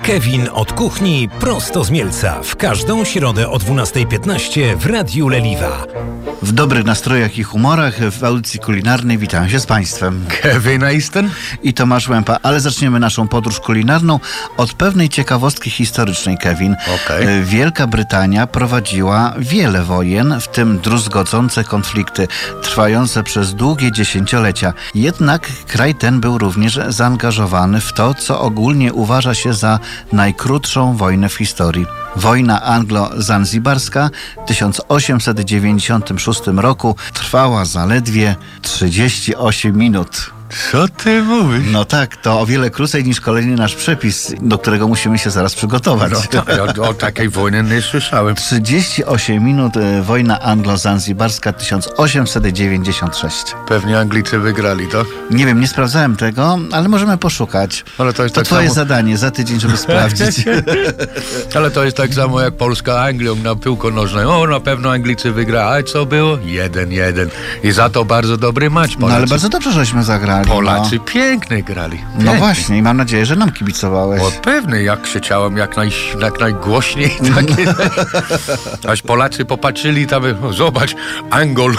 Kevin od kuchni prosto z Mielca. W każdą środę o 12:15 w Radiu Leliwa. W dobrych nastrojach i humorach w audycji kulinarnej witam się z Państwem. Kevin Easton I Tomasz Łępa, ale zaczniemy naszą podróż kulinarną od pewnej ciekawostki historycznej, Kevin. Okej. Wielka Brytania prowadziła wiele wojen, w tym druzgocące konflikty, trwające przez długie dziesięciolecia. Jednak kraj ten był również zaangażowany w to, co ogólnie uważa się za najkrótszą wojnę w historii. Wojna anglo-zanzibarska w 1896 roku trwała zaledwie 38 minut. Co ty mówisz? No tak, to o wiele krócej niż kolejny nasz przepis, do którego musimy się zaraz przygotować. No tak, o takiej wojny nie słyszałem. 38 minut, wojna anglo-zanzibarska 1896. Pewnie Anglicy wygrali, to? Nie wiem, nie sprawdzałem tego, ale możemy poszukać. Ale to jest To tak twoje samo... zadanie za tydzień, żeby sprawdzić. Ale to jest tak samo jak Polska Anglią na piłkę nożną. O, na pewno Anglicy wygrali. A co było? 1-1. I za to bardzo dobry mecz. No Polacy, ale bardzo dobrze, żeśmy zagrali. Polacy pięknie grali. No Pięknie. właśnie i mam nadzieję, że nam kibicowałeś. O, pewnie, jak krzyczałem jak najgłośniej. Takie, aż Polacy popatrzyli tam, o, zobacz, Angol.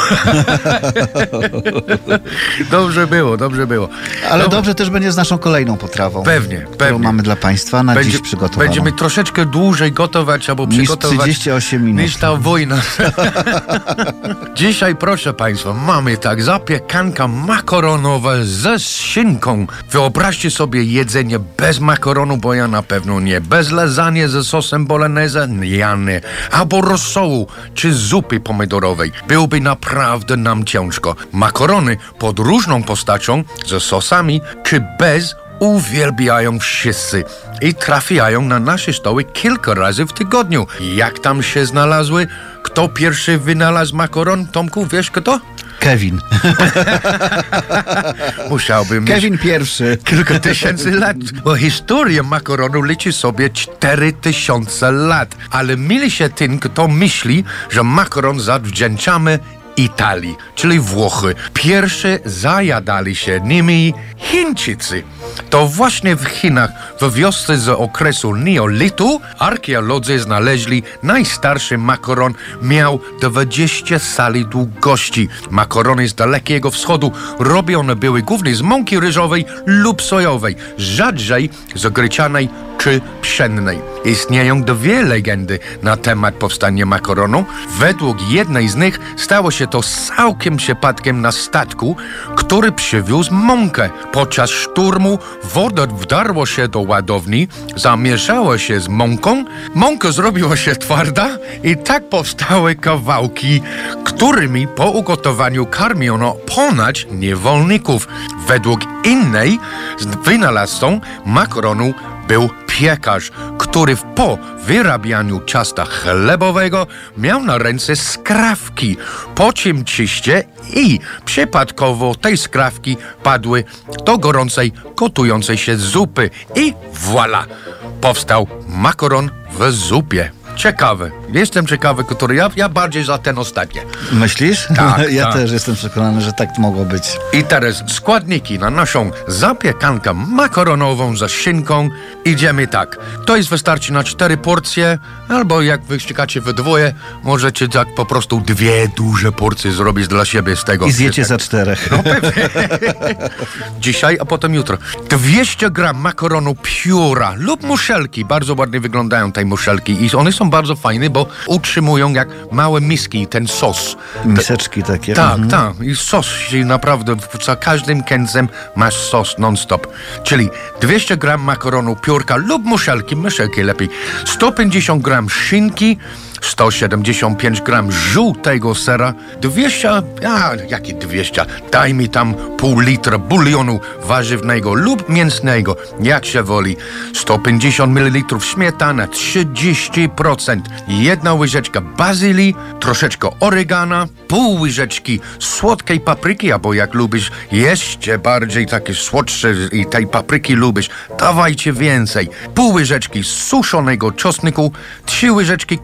Dobrze było. Ale No, dobrze też będzie z naszą kolejną potrawą. Pewnie. Którą mamy dla Państwa na dziś przygotowaną. Będziemy troszeczkę dłużej gotować albo Niż przygotować 38 minut. niż ta wojna. Dzisiaj, proszę Państwa, mamy tak zapiekanka makaronowa ze szynką. Wyobraźcie sobie jedzenie bez makaronu, bo ja na pewno nie. Bez lasagne ze sosem bolognese, ja nie. Albo rosołu czy zupy pomidorowej. Byłoby naprawdę nam ciężko. Makarony pod różną postacią, ze sosami czy bez, uwielbiają wszyscy i trafiają na nasze stoły kilka razy w tygodniu. Jak tam się znalazły? Kto pierwszy wynalazł makaron? Tomku, wiesz kto? Kevin. Musiałbym Kevin mieć pierwszy. kilka tysięcy lat, bo historia makaronu liczy sobie 4000 lat. Ale myli się tym, kto myśli, że makaron zawdzięczamy Italii, czyli Włochy. Pierwsze zajadali się nimi Chińczycy. To właśnie w Chinach, w wiosce z okresu neolitu, archeolodzy znaleźli najstarszy makaron. Miał 20 cali długości. Makarony z Dalekiego Wschodu robione były głównie z mąki ryżowej lub sojowej, rzadziej z gryczanej czy pszennej. Istnieją dwie legendy na temat powstania makaronu. Według jednej z nich stało się to całkiem przypadkiem na statku, który przywiózł mąkę. Podczas szturmu woda wdarła się do ładowni, zamieszała się z mąką, mąka zrobiła się twarda i tak powstały kawałki, którymi po ugotowaniu karmiono ponad niewolników. Według innej wynalazcą makaronu był piekarz, który po wyrabianiu ciasta chlebowego miał na ręce skrawki, po czym czyście i przypadkowo tej skrawki padły do gorącej, gotującej się zupy i voilà! Powstał makaron w zupie. Ciekawe. Jestem ciekawy, który ja bardziej za ten ostatni. Myślisz? Tak, Ja tak. też jestem przekonany, że tak mogło być. I teraz składniki na naszą zapiekankę makaronową ze szynką. Idziemy tak. To jest wystarczy na 4 porcje, albo jak wyściekacie we dwoje, możecie tak po prostu 2 duże porcje zrobić dla siebie z tego. I zjecie za 4. No pewnie. Dzisiaj, a potem jutro. 200 gram makaronu pióra lub muszelki. Bardzo ładnie wyglądają te muszelki i one są bardzo fajne, bo utrzymują jak małe miski ten sos. Miseczki takie. Tak, tak. I sos się naprawdę, za każdym kęsem masz sos non-stop. Czyli 200 gram makaronu piórka lub muszelki lepiej. 150 gram szynki, 175 gram żółtego sera, 200, jakie 200? Daj mi tam pół litra bulionu warzywnego lub mięsnego, jak się woli. 150 ml śmietana, 30%, 1 łyżeczka bazylii, troszeczkę oregana, pół łyżeczki słodkiej papryki, albo jak lubisz jeszcze bardziej takie słodsze i tej papryki lubisz, dawajcie więcej. Pół łyżeczki suszonego czosnku, 3 łyżeczki koncentratu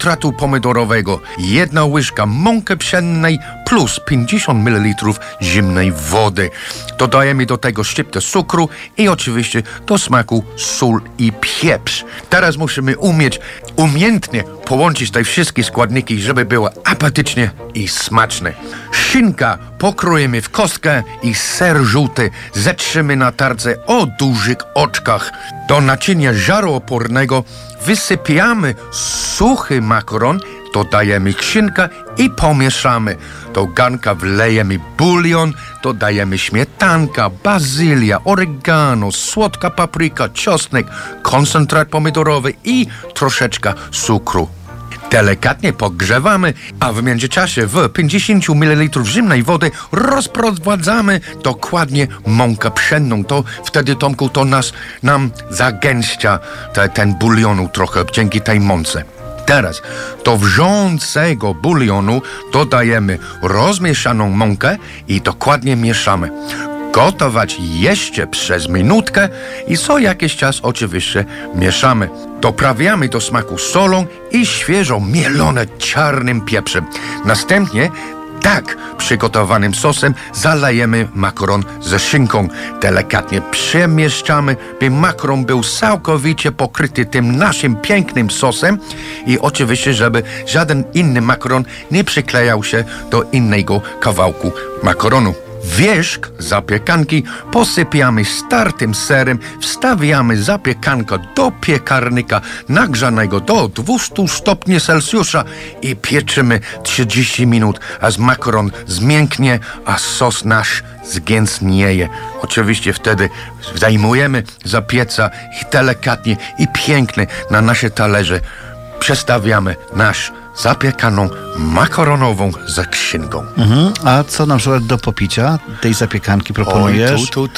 koncentratu pomidorowego, 1 łyżka mąki pszennej plus 50 ml zimnej wody. Dodajemy do tego szczyptę cukru i oczywiście do smaku sól i pieprz. Teraz musimy umiejętnie połączyć te wszystkie składniki, żeby było apetycznie i smaczne. Szynka pokroimy w kostkę i ser żółty zetrzymy na tarce o dużych oczkach. Do naczynia żaroopornego wysypiamy suchy makaron, dodajemy szynkę i pomieszamy. Do garnka wlejemy bulion, dodajemy śmietanka, bazylia, oregano, słodka papryka, czosnek, koncentrat pomidorowy i troszeczkę cukru. Delikatnie pogrzewamy, a w międzyczasie w 50 ml zimnej wody rozprowadzamy dokładnie mąkę pszenną. To wtedy, Tomku, to nam zagęszcza ten bulionu trochę dzięki tej mące. Teraz do wrzącego bulionu dodajemy rozmieszaną mąkę i dokładnie mieszamy. Gotować jeszcze przez minutkę i co jakiś czas oczywiście mieszamy. Doprawiamy do smaku solą i świeżo mielone czarnym pieprzem. Następnie tak przygotowanym sosem zalejemy makaron ze szynką. Delikatnie przemieszczamy, by makaron był całkowicie pokryty tym naszym pięknym sosem i oczywiście, żeby żaden inny makaron nie przyklejał się do innego kawałku makaronu. Wierzch zapiekanki posypiamy startym serem, wstawiamy zapiekankę do piekarnika nagrzanego do 200 stopni Celsjusza i pieczymy 30 minut, aż makaron zmięknie, a sos nasz zgęstnieje. Oczywiście wtedy zajmujemy za pieca i delikatnie i pięknie na nasze talerze przestawiamy nasz zapiekaną makaronową ze szynką. A co na przykład do popicia tej zapiekanki proponujesz?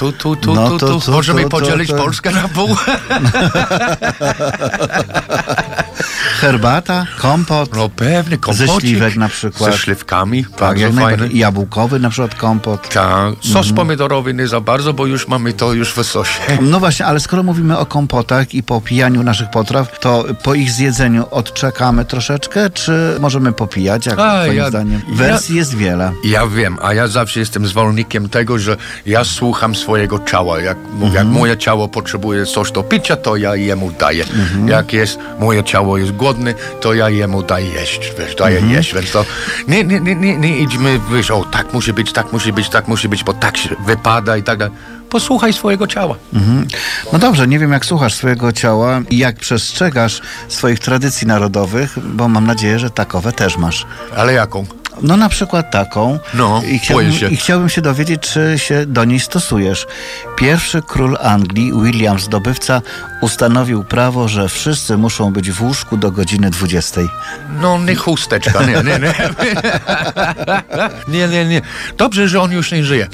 Tu. Możemy podzielić Polskę na pół. Herbata, kompot. No pewnie, kompocik. Ze śliwek na przykład. Ze śliwkami, Tak, bardzo jak fajny. Jabłkowy na przykład kompot. Tak, sos pomidorowy nie za bardzo, bo już mamy to już w sosie. No właśnie, ale skoro mówimy o kompotach i po pijaniu naszych potraw, to po ich zjedzeniu odczekamy troszeczkę, czy możemy popijać, jak twoim zdaniem? Wersji jest wiele. Ja wiem, a ja zawsze jestem zwolennikiem tego, że ja słucham swojego ciała. Jak moje ciało potrzebuje coś do picia, to ja jemu daję. Jak moje ciało jest głodne, to ja jemu daję jeść. Daję jeść, więc to nie idźmy, tak musi być, bo tak się wypada i tak dalej. Posłuchaj swojego ciała. No dobrze, nie wiem jak słuchasz swojego ciała i jak przestrzegasz swoich tradycji narodowych, bo mam nadzieję, że takowe też masz. Ale jaką? No na przykład taką. No, I chciałbym się dowiedzieć, czy się do niej stosujesz. Pierwszy król Anglii, William Zdobywca, ustanowił prawo, że wszyscy muszą być w łóżku do godziny 20. No, nie chusteczka, nie. Dobrze, że on już nie żyje.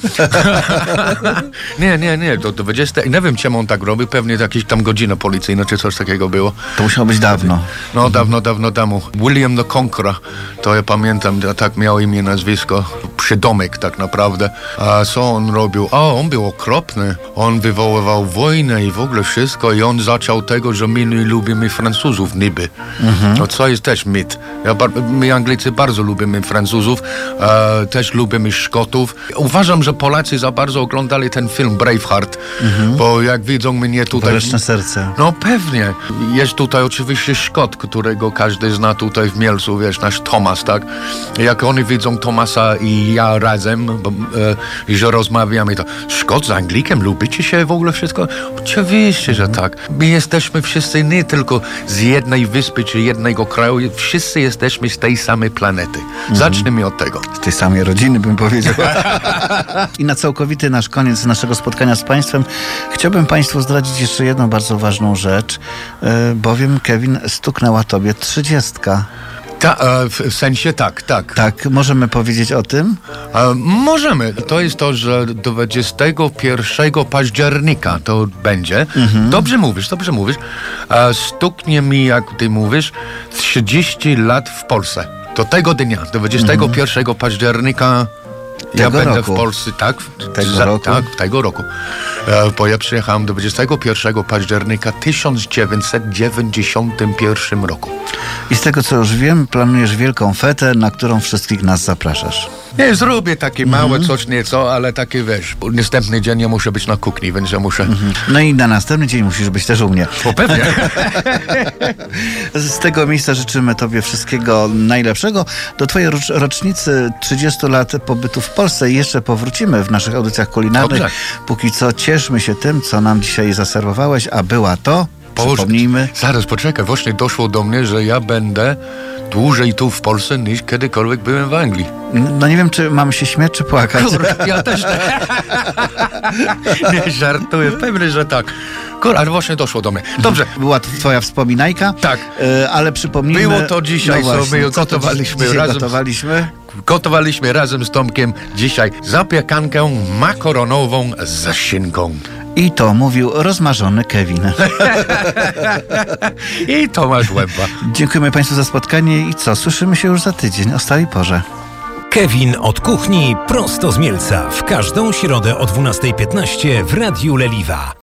Nie, do 20. Nie wiem, czemu on tak robił, pewnie jakieś tam godzina policyjna, czy coś takiego było. To musiało być dawno. No, dawno temu. William the Conqueror, to ja pamiętam, tak miał imię, nazwisko, przydomek tak naprawdę. A co on robił? On był okropny. On wywoływał wojnę i w ogóle wszystko i on zaczął tego, że my nie lubimy Francuzów niby. No co jest też mit. My Anglicy bardzo lubimy Francuzów, też lubimy Szkotów. Uważam, że Polacy za bardzo oglądali ten film Braveheart, bo jak widzą mnie tutaj... Waleczne serce. No pewnie. Jest tutaj oczywiście Szkot, którego każdy zna tutaj w Mielcu, nasz Tomas, tak? Jak oni widzą Tomasa i ja razem, i że rozmawiamy, to Szkot z Anglikiem, lubicie się w ogóle wszystko? Oczywiście, że tak. My jesteśmy wszyscy nie tylko z jednej wyspy czy jednego kraju, wszyscy jesteśmy z tej samej planety. Zacznijmy od tego. Z tej samej rodziny, bym powiedział. I na całkowity nasz koniec naszego spotkania z Państwem chciałbym Państwu zdradzić jeszcze jedną bardzo ważną rzecz, bowiem, Kevin, stuknęła Tobie 30. W sensie tak. Tak, możemy powiedzieć o tym? Możemy. To jest to, że 21 października to będzie. Dobrze mówisz. Stuknie mi, jak ty mówisz, 30 lat w Polsce. Do tego dnia, 21 października ja będę w Polsce, tego roku. Tak, tego roku. Bo ja przyjechałem 21 października 1991 roku. I z tego, co już wiem, planujesz wielką fetę, na którą wszystkich nas zapraszasz. Nie, zrobię takie małe coś nieco, ale takie wiesz, następny dzień ja muszę być na kuchni, więc ja muszę... No i na następny dzień musisz być też u mnie. O, pewnie. Z tego miejsca życzymy Tobie wszystkiego najlepszego. Do Twojej rocznicy 30 lat pobytu w Polsce jeszcze powrócimy w naszych audycjach kulinarnych. Dobrze. Póki co cieszmy się tym, co nam dzisiaj zaserwowałeś, a była to, przypomnijmy... Zaraz, poczekaj, właśnie doszło do mnie, że ja będę dłużej tu w Polsce niż kiedykolwiek byłem w Anglii. No nie wiem, czy mamy się śmiać, czy płakać. Kurwa, ja też nie żartuję, pewnie, że tak. Kurwa, ale właśnie doszło do mnie. Dobrze. Była to Twoja wspominajka. Tak. Ale przypomnijmy... Było to dzisiaj, właśnie, sobie gotowaliśmy dzisiaj razem. Gotowaliśmy razem z Tomkiem dzisiaj zapiekankę makaronową z szynką. I to mówił rozmarzony Kevin. I Tomasz Łęba. Dziękujemy Państwu za spotkanie i co? Słyszymy się już za tydzień o stałej porze. Kevin od kuchni prosto z Mielca. W każdą środę o 12:15 w Radiu Leliwa.